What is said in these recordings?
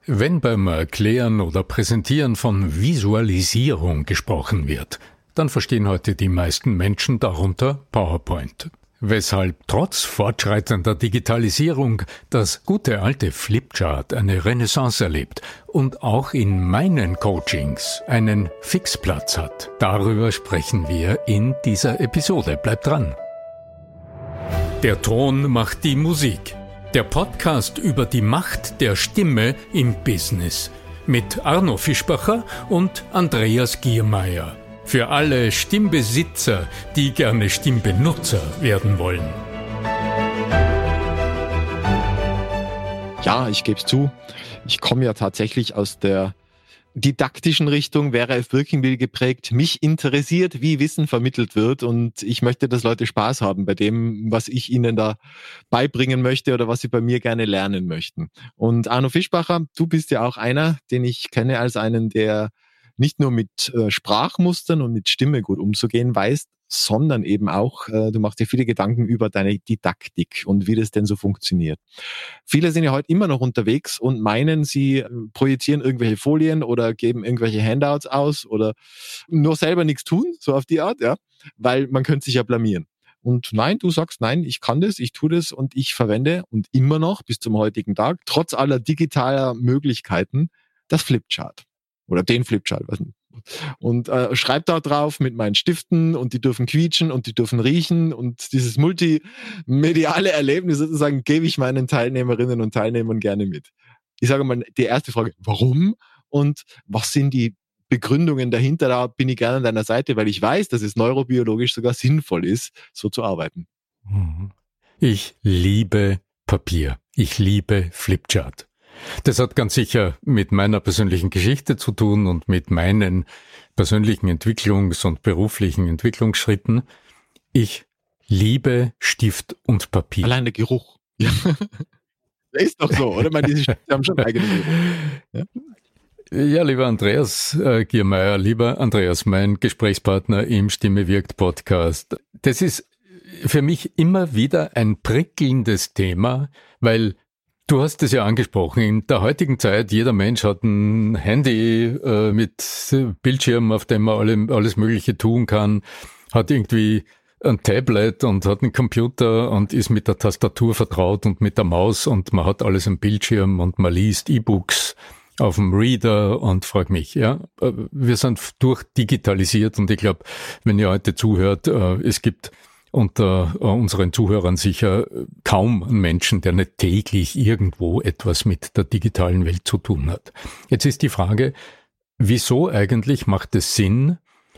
Wenn beim Erklären oder Präsentieren von Visualisierung gesprochen wird, dann verstehen heute die meisten Menschen darunter PowerPoint. Weshalb trotz fortschreitender Digitalisierung das gute alte Flipchart eine Renaissance erlebt und auch in meinen Coachings einen Fixplatz hat. Darüber sprechen wir in dieser Episode. Bleibt dran! Der Ton macht die Musik. Der Podcast über die Macht der Stimme im Business mit Arno Fischbacher und Andreas Giermeier. Für alle Stimmbesitzer, die gerne Stimmbenutzer werden wollen. Ja, ich gebe es zu, ich komme ja tatsächlich aus der didaktischen Richtung, wäre Ralph Birkenbiel geprägt. Mich interessiert, wie Wissen vermittelt wird, und ich möchte, dass Leute Spaß haben bei dem, was ich ihnen da beibringen möchte oder was sie bei mir gerne lernen möchten. Und Arno Fischbacher, du bist ja auch einer, den ich kenne als einen, der nicht nur mit Sprachmustern und mit Stimme gut umzugehen weiß, sondern eben auch, du machst dir viele Gedanken über deine Didaktik und wie das denn so funktioniert. Viele sind ja heute immer noch unterwegs und meinen, sie projizieren irgendwelche Folien oder geben irgendwelche Handouts aus oder nur selber nichts tun, so auf die Art, ja, weil man könnte sich ja blamieren. Und nein, du sagst, nein, ich kann das, ich tue das und ich verwende und immer noch bis zum heutigen Tag, trotz aller digitaler Möglichkeiten, das Flipchart. Oder den Flipchart, weiß nicht. Und schreibe da drauf mit meinen Stiften und die dürfen quietschen und die dürfen riechen, und dieses multimediale Erlebnis sozusagen gebe ich meinen Teilnehmerinnen und Teilnehmern gerne mit. Ich sage mal, die erste Frage, warum und was sind die Begründungen dahinter? Da bin ich gerne an deiner Seite, weil ich weiß, dass es neurobiologisch sogar sinnvoll ist, so zu arbeiten. Ich liebe Papier. Ich liebe Flipchart. Das hat ganz sicher mit meiner persönlichen Geschichte zu tun und mit meinen persönlichen Entwicklungs- und beruflichen Entwicklungsschritten. Ich liebe Stift und Papier. Allein der Geruch. Ja. Ist doch so, oder? Ich meine, diese Stifte haben schon eigenen Geruch. Ja, lieber Andreas Giermeier, lieber Andreas, mein Gesprächspartner im Stimme wirkt Podcast. Das ist für mich immer wieder ein prickelndes Thema, weil du hast es ja angesprochen, in der heutigen Zeit, jeder Mensch hat ein Handy mit Bildschirm, auf dem man alles Mögliche tun kann, hat irgendwie ein Tablet und hat einen Computer und ist mit der Tastatur vertraut und mit der Maus, und man hat alles am Bildschirm und man liest E-Books auf dem Reader und frag mich, ja, wir sind durchdigitalisiert, und ich glaube, wenn ihr heute zuhört, es gibt unter unseren Zuhörern sicher kaum einen Menschen, der nicht täglich irgendwo etwas mit der digitalen Welt zu tun hat. Jetzt ist die Frage, wieso eigentlich macht es Sinn,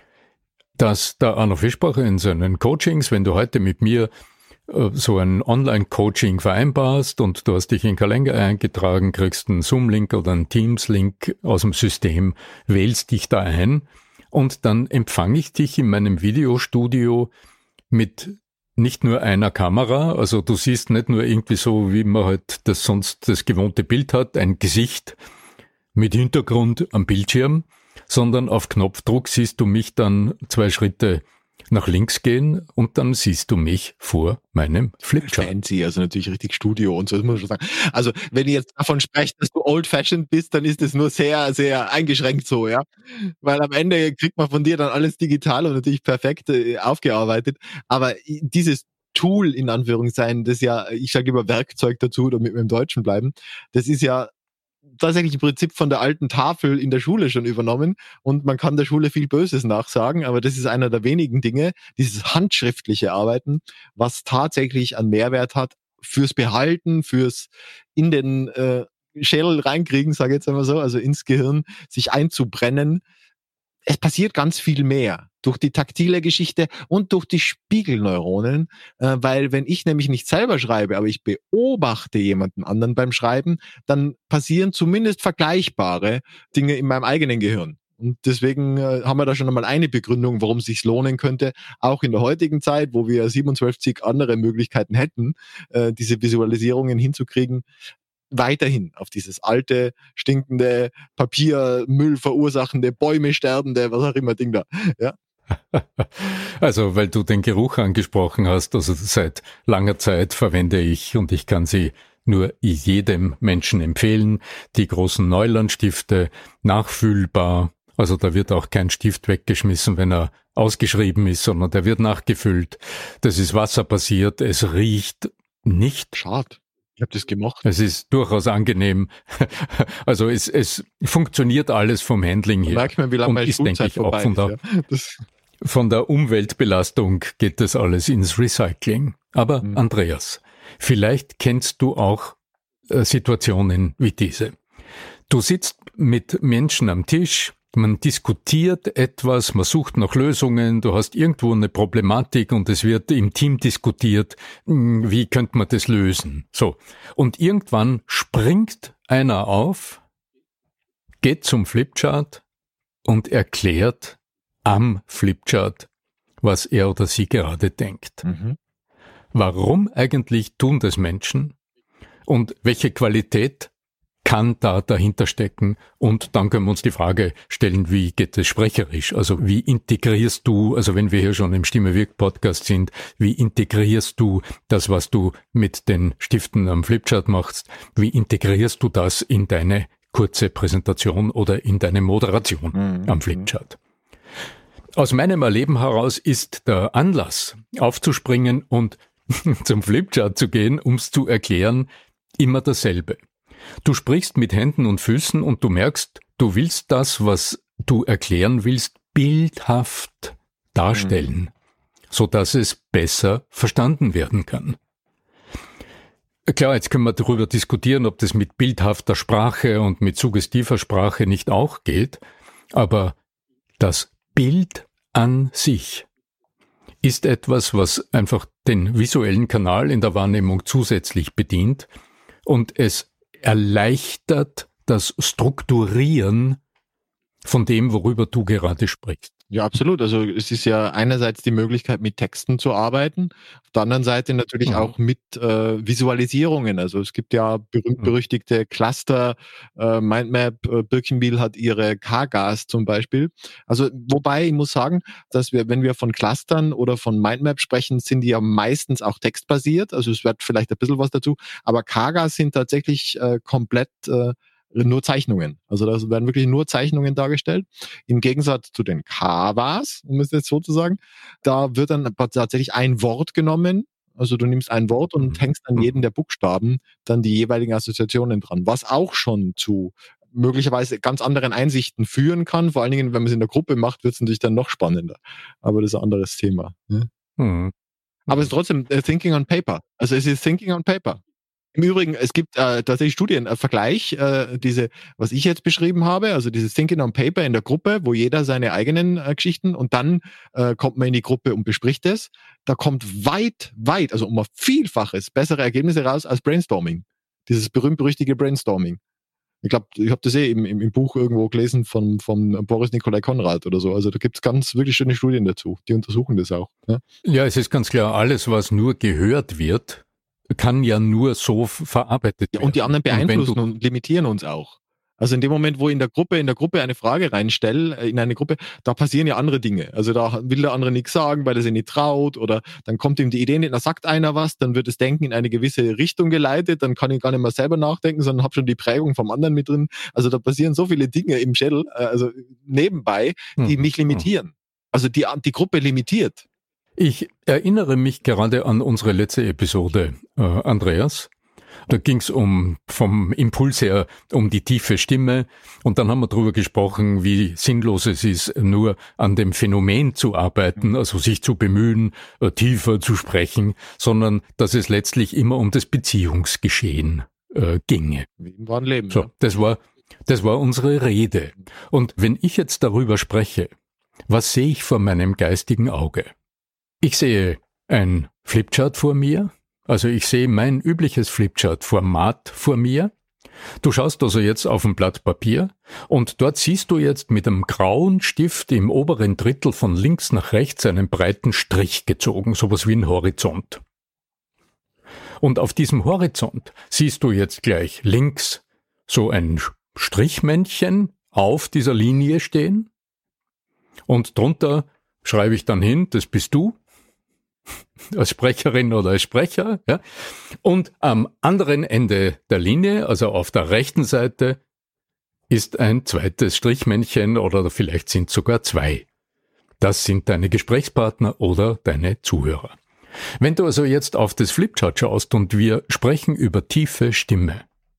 dass der Arno Fischbacher in seinen Coachings, wenn du heute mit mir so ein Online-Coaching vereinbarst und du hast dich in den Kalender eingetragen, kriegst einen Zoom-Link oder einen Teams-Link aus dem System, wählst dich da ein und dann empfange ich dich in meinem Videostudio mit nicht nur einer Kamera, also du siehst nicht nur irgendwie so, wie man halt das gewohnte Bild hat, ein Gesicht mit Hintergrund am Bildschirm, sondern auf Knopfdruck siehst du mich dann 2 Schritte nach links gehen und dann siehst du mich vor meinem Flipchart. Fancy, also natürlich richtig Studio und so, das muss man schon sagen. Also wenn ihr jetzt davon sprecht, dass du old-fashioned bist, dann ist das nur sehr, sehr eingeschränkt so, ja. Weil am Ende kriegt man von dir dann alles digital und natürlich perfekt aufgearbeitet. Aber dieses Tool, in Anführungszeichen, das ja, ich sage immer Werkzeug dazu, damit wir im Deutschen bleiben, das ist ja tatsächlich im Prinzip von der alten Tafel in der Schule schon übernommen, und man kann der Schule viel Böses nachsagen, aber das ist einer der wenigen Dinge, dieses handschriftliche Arbeiten, was tatsächlich einen Mehrwert hat fürs Behalten, fürs in den Schädel reinkriegen, sage ich jetzt einmal so, also ins Gehirn sich einzubrennen. Es passiert ganz viel mehr durch die taktile Geschichte und durch die Spiegelneuronen, weil wenn ich nämlich nicht selber schreibe, aber ich beobachte jemanden anderen beim Schreiben, dann passieren zumindest vergleichbare Dinge in meinem eigenen Gehirn. Und deswegen haben wir da schon einmal eine Begründung, warum es sich lohnen könnte, auch in der heutigen Zeit, wo wir 27 andere Möglichkeiten hätten, diese Visualisierungen hinzukriegen, weiterhin auf dieses alte, stinkende, Papiermüll verursachende, Bäume sterbende, was auch immer Ding da. Ja. Also, weil du den Geruch angesprochen hast, also seit langer Zeit verwende ich, und ich kann sie nur jedem Menschen empfehlen. Die großen Neuland-Stifte, nachfüllbar. Also da wird auch kein Stift weggeschmissen, wenn er ausgeschrieben ist, sondern der wird nachgefüllt. Das ist wasserbasiert, es riecht nicht. Schade. Ich habe das gemacht. Es ist durchaus angenehm. Also es funktioniert alles vom Handling her. Merkt man, wie lange meine Schulzeit vorbei ist. Von der Umweltbelastung geht das alles ins Recycling. Aber Andreas, vielleicht kennst du auch Situationen wie diese. Du sitzt mit Menschen am Tisch, man diskutiert etwas, man sucht nach Lösungen, du hast irgendwo eine Problematik und es wird im Team diskutiert, wie könnte man das lösen? So. Und irgendwann springt einer auf, geht zum Flipchart und erklärt am Flipchart, was er oder sie gerade denkt. Warum eigentlich tun das Menschen? Und welche Qualität kann da dahinter stecken? Und dann können wir uns die Frage stellen, wie geht es sprecherisch? Also wie integrierst du, also wenn wir hier schon im Stimme-Wirk-Podcast sind, wie integrierst du das, was du mit den Stiften am Flipchart machst? Wie integrierst du das in deine kurze Präsentation oder in deine Moderation am Flipchart? Aus meinem Erleben heraus ist der Anlass, aufzuspringen und zum Flipchart zu gehen, um's zu erklären, immer dasselbe. Du sprichst mit Händen und Füßen und du merkst, du willst das, was du erklären willst, bildhaft darstellen, so dass es besser verstanden werden kann. Klar, jetzt können wir darüber diskutieren, ob das mit bildhafter Sprache und mit suggestiver Sprache nicht auch geht, aber das Bild an sich ist etwas, was einfach den visuellen Kanal in der Wahrnehmung zusätzlich bedient und es erleichtert das Strukturieren von dem, worüber du gerade sprichst. Ja, absolut. Also es ist ja einerseits die Möglichkeit, mit Texten zu arbeiten, auf der anderen Seite natürlich auch mit Visualisierungen. Also es gibt ja berühmt-berüchtigte Cluster, Mindmap, Birkenbiel hat ihre K-Gas zum Beispiel. Also wobei ich muss sagen, dass wir, wenn wir von Clustern oder von Mindmap sprechen, sind die ja meistens auch textbasiert. Also es wird vielleicht ein bisschen was dazu, aber K-Gas sind tatsächlich komplett nur Zeichnungen. Also da werden wirklich nur Zeichnungen dargestellt. Im Gegensatz zu den Kawas, um es jetzt so zu sagen, da wird dann tatsächlich ein Wort genommen. Also du nimmst ein Wort und hängst an jeden der Buchstaben dann die jeweiligen Assoziationen dran, was auch schon zu möglicherweise ganz anderen Einsichten führen kann. Vor allen Dingen, wenn man es in der Gruppe macht, wird es natürlich dann noch spannender. Aber das ist ein anderes Thema. Ne? Aber es ist trotzdem Thinking on Paper. Also es ist Thinking on Paper. Im Übrigen, es gibt tatsächlich Studien, Vergleich, diese, was ich jetzt beschrieben habe, also dieses Thinking on Paper in der Gruppe, wo jeder seine eigenen Geschichten und dann kommt man in die Gruppe und bespricht es. Da kommt weit, also um ein Vielfaches bessere Ergebnisse raus als Brainstorming. Dieses berühmt-berüchtigte Brainstorming. Ich glaube, ich habe das im Buch irgendwo gelesen von Boris Nikolai Konrad oder so. Also da gibt's ganz wirklich schöne Studien dazu. Die untersuchen das auch. Ja, es ist ganz klar, alles, was nur gehört wird, kann ja nur so verarbeitet werden. Und die anderen beeinflussen und limitieren uns auch. Also in dem Moment, wo ich in der Gruppe eine Frage reinstelle, in eine Gruppe, da passieren ja andere Dinge. Also da will der andere nichts sagen, weil er sich nicht traut oder dann kommt ihm die Idee nicht, da sagt einer was, dann wird das Denken in eine gewisse Richtung geleitet, dann kann ich gar nicht mehr selber nachdenken, sondern habe schon die Prägung vom anderen mit drin. Also da passieren so viele Dinge im Schädel, also nebenbei, die mich limitieren. Also die Gruppe limitiert. Ich erinnere mich gerade an unsere letzte Episode, Andreas. Da ging es vom Impuls her um die tiefe Stimme und dann haben wir darüber gesprochen, wie sinnlos es ist, nur an dem Phänomen zu arbeiten, also sich zu bemühen, tiefer zu sprechen, sondern dass es letztlich immer um das Beziehungsgeschehen ginge. Wie im wahren Leben. So, das war unsere Rede. Und wenn ich jetzt darüber spreche, was sehe ich vor meinem geistigen Auge? Ich sehe ein Flipchart vor mir, also ich sehe mein übliches Flipchart-Format vor mir. Du schaust also jetzt auf ein Blatt Papier und dort siehst du jetzt mit einem grauen Stift im oberen Drittel von links nach rechts einen breiten Strich gezogen, sowas wie ein Horizont. Und auf diesem Horizont siehst du jetzt gleich links so ein Strichmännchen auf dieser Linie stehen und drunter schreibe ich dann hin, das bist du. als Sprecherin oder als Sprecher, ja. Und am anderen Ende der Linie, also auf der rechten Seite, ist ein zweites Strichmännchen oder vielleicht sind sogar zwei. Das sind deine Gesprächspartner oder deine Zuhörer. Wenn du also jetzt auf das Flipchart schaust und wir sprechen über tiefe Stimme,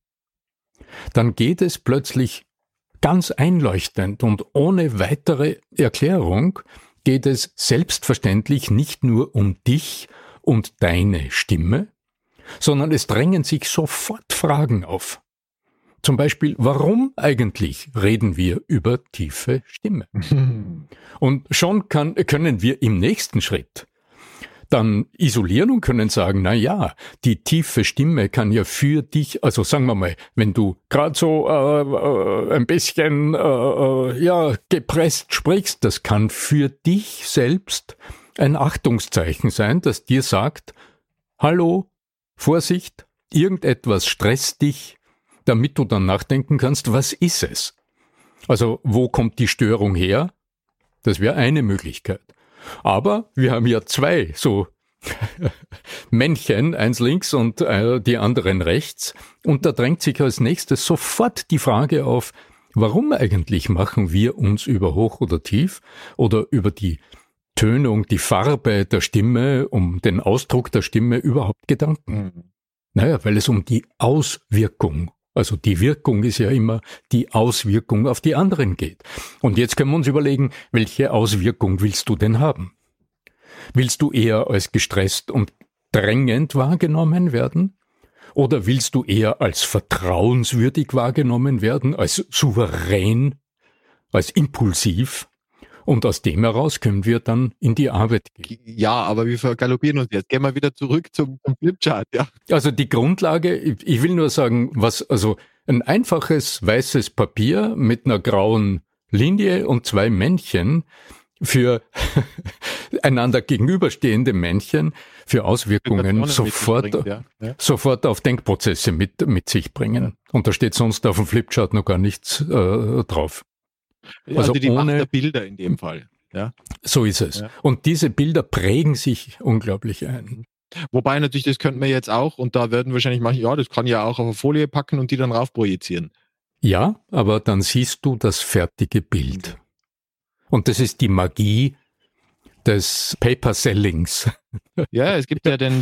dann geht es plötzlich ganz einleuchtend und ohne weitere Erklärung geht es selbstverständlich nicht nur um dich und deine Stimme, sondern es drängen sich sofort Fragen auf. Zum Beispiel, warum eigentlich reden wir über tiefe Stimme? Und schon können wir im nächsten Schritt dann isolieren und können sagen, na ja, die tiefe Stimme kann ja für dich, also sagen wir mal, wenn du gerade so ein bisschen gepresst sprichst, das kann für dich selbst ein Achtungszeichen sein, das dir sagt, hallo, Vorsicht, irgendetwas stresst dich, damit du dann nachdenken kannst, was ist es? Also wo kommt die Störung her? Das wäre eine Möglichkeit. Aber wir haben ja zwei so Männchen, eins links und die anderen rechts. Und da drängt sich als nächstes sofort die Frage auf, warum eigentlich machen wir uns über hoch oder tief oder über die Tönung, die Farbe der Stimme, um den Ausdruck der Stimme überhaupt Gedanken? Naja, weil es um die Auswirkung, also die Wirkung ist ja immer die Auswirkung auf die anderen geht. Und jetzt können wir uns überlegen, welche Auswirkung willst du denn haben? Willst du eher als gestresst und drängend wahrgenommen werden? Oder willst du eher als vertrauenswürdig wahrgenommen werden, als souverän, als impulsiv? Und aus dem heraus können wir dann in die Arbeit gehen. Ja, aber wir vergaloppieren uns jetzt. Gehen wir wieder zurück zum Flipchart, ja. Also die Grundlage, ich will nur sagen, also ein einfaches weißes Papier mit einer grauen Linie und zwei Männchen für einander gegenüberstehende Männchen für Auswirkungen sofort auf Denkprozesse mit sich bringen. Ja. Und da steht sonst auf dem Flipchart noch gar nichts drauf. Ja, also die Macht der Bilder in dem Fall. Ja. So ist es. Ja. Und diese Bilder prägen sich unglaublich ein. Wobei natürlich, das könnten wir jetzt auch, und da werden wahrscheinlich manche, ja, das kann ja auch auf eine Folie packen und die dann rauf projizieren. Ja, aber dann siehst du das fertige Bild. Und das ist die Magie des Paper-Sellings. Ja, es gibt ja den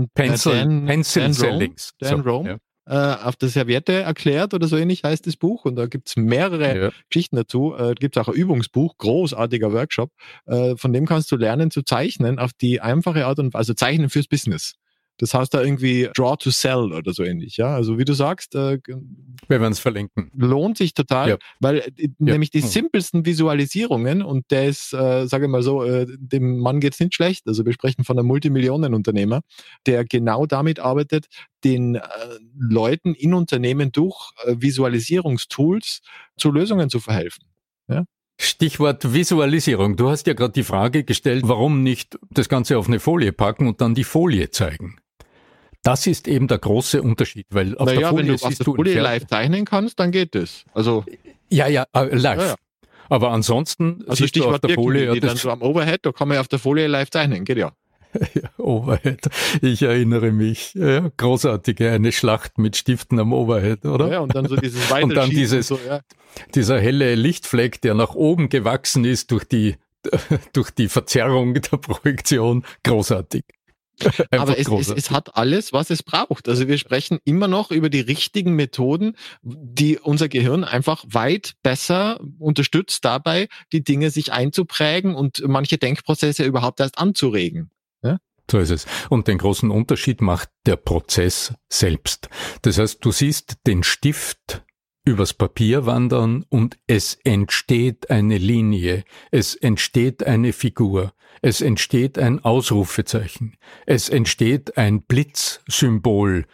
Pencil-Sellings. Dan Rome. Ja. Auf der Serviette erklärt oder so ähnlich heißt das Buch und da gibt's mehrere Geschichten dazu. Gibt's auch ein Übungsbuch, großartiger Workshop, von dem kannst du lernen zu zeichnen auf die einfache Art und Weise, also zeichnen fürs Business. Das heißt da irgendwie Draw to Sell oder so ähnlich, ja. Also wie du sagst, wir werden es verlinken. Lohnt sich total, weil nämlich die simpelsten Visualisierungen und der ist, sage ich mal so, dem Mann geht's nicht schlecht. Also wir sprechen von einem Multimillionenunternehmer, der genau damit arbeitet, den Leuten in Unternehmen durch Visualisierungstools zu Lösungen zu verhelfen. Ja? Stichwort Visualisierung. Du hast ja gerade die Frage gestellt, warum nicht das Ganze auf eine Folie packen und dann die Folie zeigen. Das ist eben der große Unterschied, weil auf der Folie wenn du auf der Folie live zeichnen kannst, dann geht das. Also live. Ja. Aber ansonsten also siehst du auf der Folie die dann so am Overhead, da kann man ja auf der Folie live zeichnen, geht ja. Ja, Overhead. Ich erinnere mich. Ja, großartige, eine Schlacht mit Stiften am Overhead, oder? Ja, und dann so dieses Weiterschießen. Und dann dieser helle Lichtfleck, der nach oben gewachsen ist durch die Verzerrung der Projektion. Großartig. Aber es hat alles, was es braucht. Also wir sprechen immer noch über die richtigen Methoden, die unser Gehirn einfach weit besser unterstützt dabei, die Dinge sich einzuprägen und manche Denkprozesse überhaupt erst anzuregen. Ja? So ist es. Und den großen Unterschied macht der Prozess selbst. Das heißt, du siehst den Stift übers Papier wandern und es entsteht eine Linie, es entsteht eine Figur, es entsteht ein Ausrufezeichen, es entsteht ein Blitzsymbol,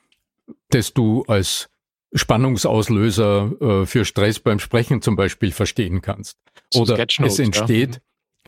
das du als Spannungsauslöser für Stress beim Sprechen zum Beispiel verstehen kannst. Oder es entsteht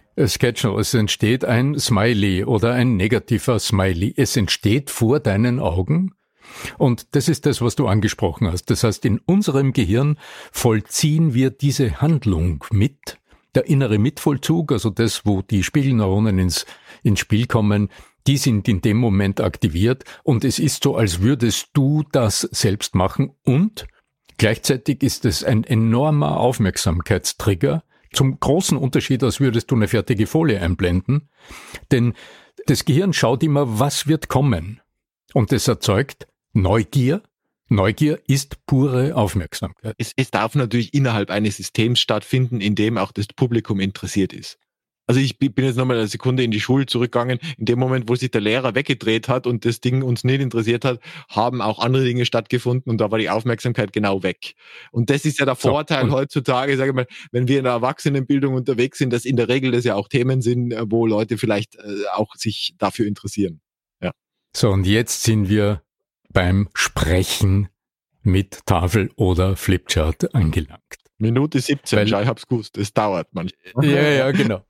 es entsteht ein Smiley oder ein negativer Smiley. Es entsteht vor deinen Augen. Und das ist das, was du angesprochen hast. Das heißt, in unserem Gehirn vollziehen wir diese Handlung mit, Der innere Mitvollzug, also das, wo die Spiegelneuronen ins Spiel kommen, die sind in dem Moment aktiviert und es ist so, als würdest du das selbst machen und gleichzeitig ist es ein enormer Aufmerksamkeitstrigger, zum großen Unterschied, als würdest du eine fertige Folie einblenden, denn das Gehirn schaut immer, was wird kommen und es erzeugt Neugier. Neugier ist pure Aufmerksamkeit. Es darf natürlich innerhalb eines Systems stattfinden, in dem auch das Publikum interessiert ist. Also ich bin jetzt nochmal eine Sekunde in die Schule zurückgegangen. In dem Moment, wo sich der Lehrer weggedreht hat und das Ding uns nicht interessiert hat, haben auch andere Dinge stattgefunden und da war die Aufmerksamkeit genau weg. Und das ist ja der Vorteil heutzutage, sage ich mal, wenn wir in der Erwachsenenbildung unterwegs sind, dass in der Regel das ja auch Themen sind, wo Leute vielleicht auch sich dafür interessieren. Ja. So, und jetzt sind wir beim Sprechen mit Tafel oder Flipchart angelangt. Minute 17, ich hab's gewusst, es dauert manchmal. Ja, genau.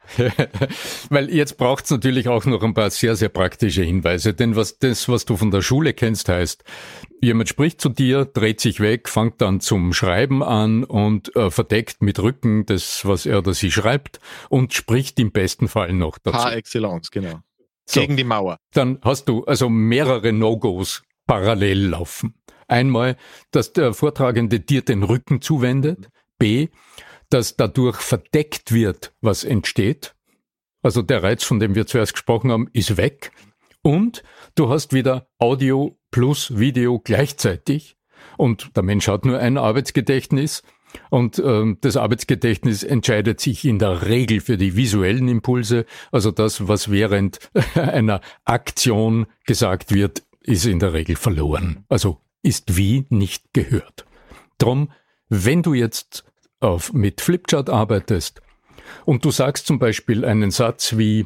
Weil jetzt braucht's natürlich auch noch ein paar sehr, sehr praktische Hinweise, denn was du von der Schule kennst, heißt, jemand spricht zu dir, dreht sich weg, fängt dann zum Schreiben an und verdeckt mit Rücken das, was er oder sie schreibt und spricht im besten Fall noch dazu. Par excellence, genau. So, gegen die Mauer. Dann hast du also mehrere No-Gos parallel laufen. Einmal, dass der Vortragende dir den Rücken zuwendet. B, dass dadurch verdeckt wird, was entsteht. Also der Reiz, von dem wir zuerst gesprochen haben, ist weg. Und du hast wieder Audio plus Video gleichzeitig. Und der Mensch hat nur ein Arbeitsgedächtnis. Und das Arbeitsgedächtnis entscheidet sich in der Regel für die visuellen Impulse. Also das, was während einer Aktion gesagt wird, ist in der Regel verloren. Also ist wie nicht gehört. Drum, wenn du jetzt mit Flipchart arbeitest und du sagst zum Beispiel einen Satz wie,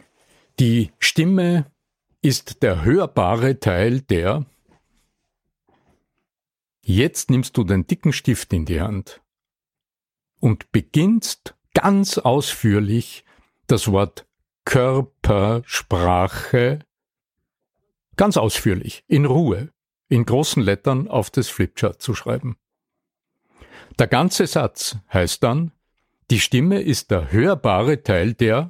die Stimme ist der hörbare Teil der, jetzt nimmst du den dicken Stift in die Hand und beginnst ganz ausführlich das Wort Körpersprache ganz ausführlich, in Ruhe, in großen Lettern auf das Flipchart zu schreiben. Der ganze Satz heißt dann, die Stimme ist der hörbare Teil der,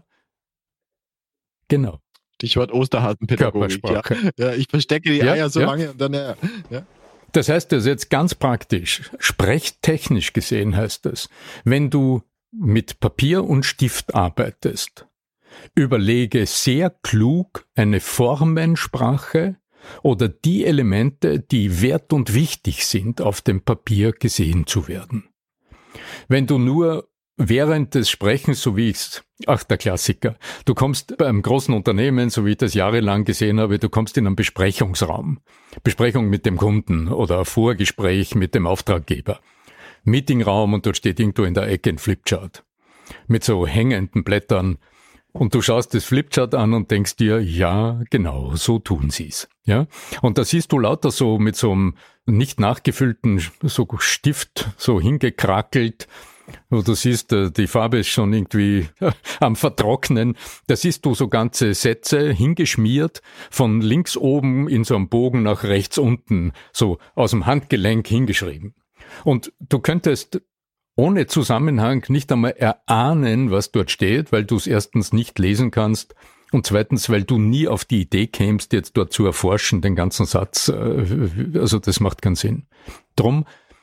genau. Stichwort Osterhasenpädagogik. Ja, ich verstecke die Eier so lange und dann, ja. Das heißt, das ist jetzt ganz praktisch, sprechtechnisch gesehen heißt es, wenn du mit Papier und Stift arbeitest, überlege sehr klug eine Formensprache oder die Elemente, die wert und wichtig sind, auf dem Papier gesehen zu werden. Wenn du nur während des Sprechens, so wie der Klassiker, du kommst bei einem großen Unternehmen, so wie ich das jahrelang gesehen habe, du kommst in einen Besprechungsraum, Besprechung mit dem Kunden oder ein Vorgespräch mit dem Auftraggeber, Meetingraum und dort steht irgendwo in der Ecke ein Flipchart mit so hängenden Blättern. Und du schaust das Flipchart an und denkst dir, ja, genau, so tun sie's. Ja? Und da siehst du lauter so mit so einem nicht nachgefüllten so Stift so hingekrackelt, wo du siehst, die Farbe ist schon irgendwie am Vertrocknen. Da siehst du so ganze Sätze hingeschmiert, von links oben in so einem Bogen nach rechts unten, so aus dem Handgelenk hingeschrieben. Und du könntest ohne Zusammenhang nicht einmal erahnen, was dort steht, weil du es erstens nicht lesen kannst und zweitens, weil du nie auf die Idee kämst, jetzt dort zu erforschen, den ganzen Satz. Also das macht keinen Sinn. Drum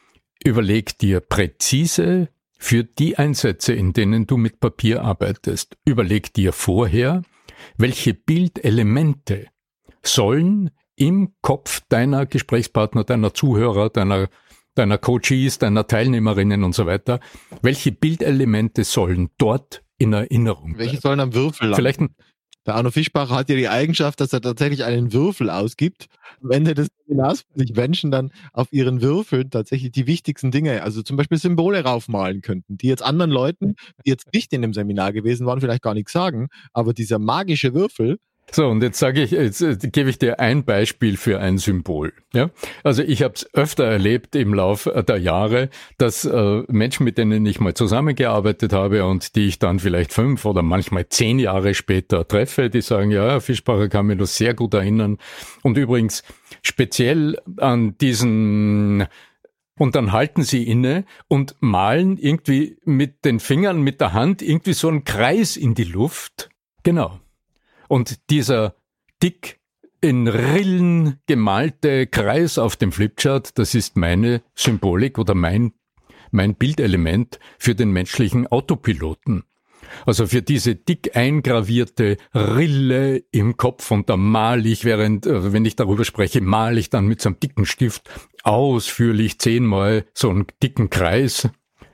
überleg dir präzise für die Einsätze, in denen du mit Papier arbeitest, überleg dir vorher, welche Bildelemente sollen im Kopf deiner Gesprächspartner, deiner Zuhörer, deiner Coaches, deiner Teilnehmerinnen und so weiter, welche Bildelemente sollen dort in Erinnerung bleiben? Welche sollen am Würfel landen? Der Arno Fischbacher hat ja die Eigenschaft, dass er tatsächlich einen Würfel ausgibt. Am Ende des Seminars sich Menschen dann auf ihren Würfeln tatsächlich die wichtigsten Dinge, also zum Beispiel Symbole raufmalen könnten, die jetzt anderen Leuten, die jetzt nicht in dem Seminar gewesen waren, vielleicht gar nichts sagen, aber dieser magische Würfel. So, und jetzt gebe ich dir ein Beispiel für ein Symbol. Ja? Also ich habe es öfter erlebt im Lauf der Jahre, dass Menschen, mit denen ich mal zusammengearbeitet habe und die ich dann vielleicht 5 oder manchmal 10 Jahre später treffe, die sagen, ja, Fischbacher kann mich noch sehr gut erinnern. Und übrigens speziell an diesen Und dann halten sie inne und malen irgendwie mit den Fingern, mit der Hand irgendwie so einen Kreis in die Luft. Genau. Und dieser dick in Rillen gemalte Kreis auf dem Flipchart, das ist meine Symbolik oder mein Bildelement für den menschlichen Autopiloten. Also für diese dick eingravierte Rille im Kopf, und da male ich, wenn ich darüber spreche, male ich dann mit so einem dicken Stift ausführlich 10-mal so einen dicken Kreis.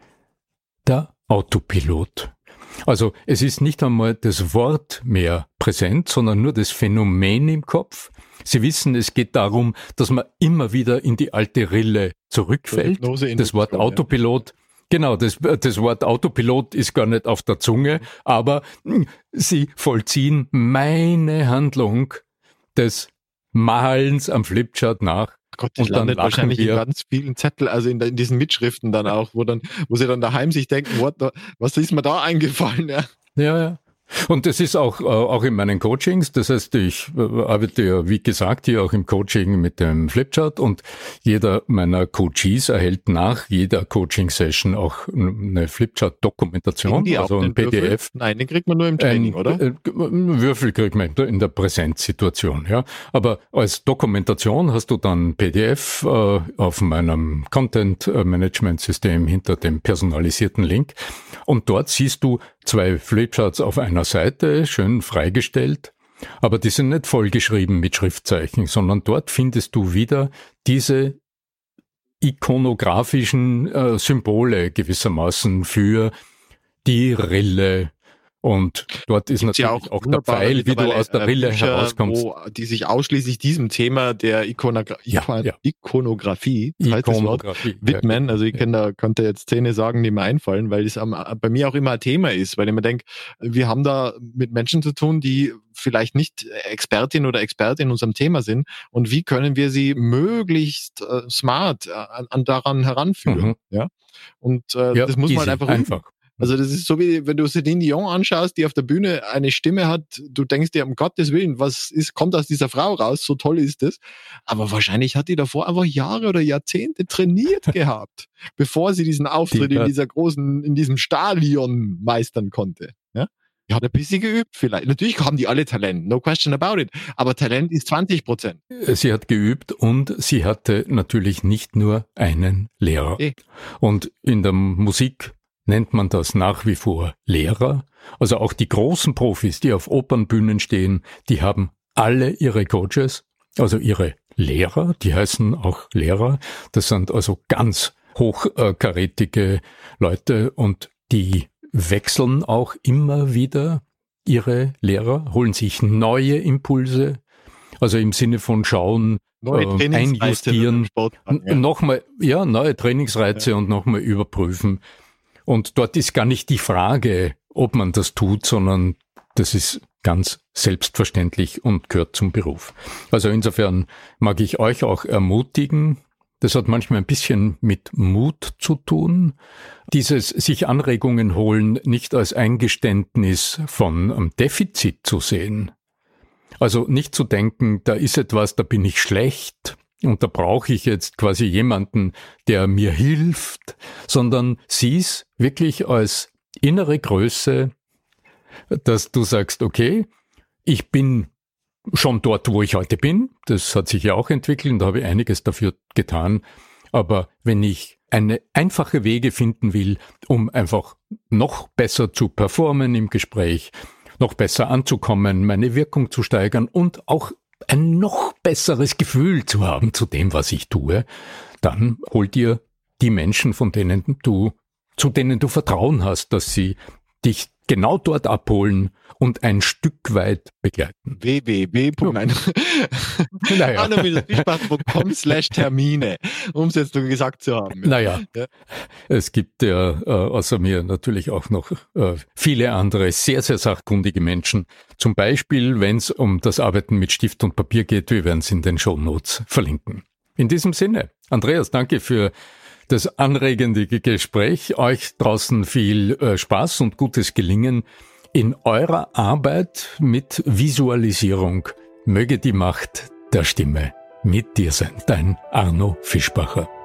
Der Autopilot. Also es ist nicht einmal das Wort mehr präsent, sondern nur das Phänomen im Kopf. Sie wissen, es geht darum, dass man immer wieder in die alte Rille zurückfällt. Das Wort Autopilot, genau, das Wort Autopilot ist gar nicht auf der Zunge, aber sie vollziehen meine Handlung des Malens am Flipchart nach. Gott, das landet wahrscheinlich in ganz vielen Zetteln, also in diesen Mitschriften dann auch, wo sie dann daheim sich denken, was ist mir da eingefallen? Ja. Ja. Und das ist auch in meinen Coachings. Das heißt, ich arbeite ja, wie gesagt, hier auch im Coaching mit dem Flipchart, und jeder meiner Coaches erhält nach jeder Coaching-Session auch eine Flipchart-Dokumentation, also ein PDF. Würfel? Nein, den kriegt man nur im Training, oder? Würfel kriegt man in der Präsenzsituation, ja. Aber als Dokumentation hast du dann PDF auf meinem Content-Management-System hinter dem personalisierten Link, und dort siehst du 2 Flipcharts auf einer Seite, schön freigestellt, aber die sind nicht vollgeschrieben mit Schriftzeichen, sondern dort findest du wieder diese ikonografischen Symbole gewissermaßen für die Rille. Und dort ist natürlich auch der Pfeil, wie du aus der Rille herauskommst. Die sich ausschließlich diesem Thema der Ikonografie widmen. Ja. Also ich könnte jetzt 10 sagen, die mir einfallen, weil es bei mir auch immer ein Thema ist, weil ich mir denke, wir haben da mit Menschen zu tun, die vielleicht nicht Expertin oder Experte in unserem Thema sind, und wie können wir sie möglichst smart daran heranführen. Ja? Und das muss man halt einfach. Also das ist so, wie wenn du Céline Dion anschaust, die auf der Bühne eine Stimme hat, du denkst dir, um Gottes Willen, kommt aus dieser Frau raus, so toll ist es. Aber wahrscheinlich hat die davor einfach Jahre oder Jahrzehnte trainiert gehabt, bevor sie diesen Auftritt in diesem Stadion meistern konnte. Ja? Die hat ein bisschen geübt vielleicht. Natürlich haben die alle Talent, no question about it. Aber Talent ist 20%. Sie hat geübt, und sie hatte natürlich nicht nur einen Lehrer. Und in der Musik nennt man das nach wie vor Lehrer. Also auch die großen Profis, die auf Opernbühnen stehen, die haben alle ihre Coaches, also ihre Lehrer, die heißen auch Lehrer. Das sind also ganz hochkarätige Leute, und die wechseln auch immer wieder ihre Lehrer, holen sich neue Impulse, also im Sinne von schauen, einjustieren, nochmal, neue Trainingsreize und nochmal überprüfen. Und dort ist gar nicht die Frage, ob man das tut, sondern das ist ganz selbstverständlich und gehört zum Beruf. Also insofern mag ich euch auch ermutigen, das hat manchmal ein bisschen mit Mut zu tun, dieses sich Anregungen holen nicht als Eingeständnis von Defizit zu sehen. Also nicht zu denken, da ist etwas, da bin ich schlecht, und da brauche ich jetzt quasi jemanden, der mir hilft, sondern sieh's wirklich als innere Größe, dass du sagst, okay, ich bin schon dort, wo ich heute bin. Das hat sich ja auch entwickelt, und da habe ich einiges dafür getan. Aber wenn ich eine einfache Wege finden will, um einfach noch besser zu performen im Gespräch, noch besser anzukommen, meine Wirkung zu steigern und auch ein noch besseres Gefühl zu haben zu dem, was ich tue, dann hol dir die Menschen, zu denen du Vertrauen hast, dass sie dich genau dort abholen und ein Stück weit begleiten. www.arno-fischbach.com/Termine, um es jetzt nur gesagt zu haben. Naja, es gibt ja außer mir natürlich auch noch viele andere sehr, sehr sachkundige Menschen. Zum Beispiel, wenn es um das Arbeiten mit Stift und Papier geht, wir werden es in den Shownotes verlinken. In diesem Sinne, Andreas, danke für das anregende Gespräch. Euch draußen viel Spaß und gutes Gelingen in eurer Arbeit mit Visualisierung. Möge die Macht der Stimme mit dir sein. Dein Arno Fischbacher.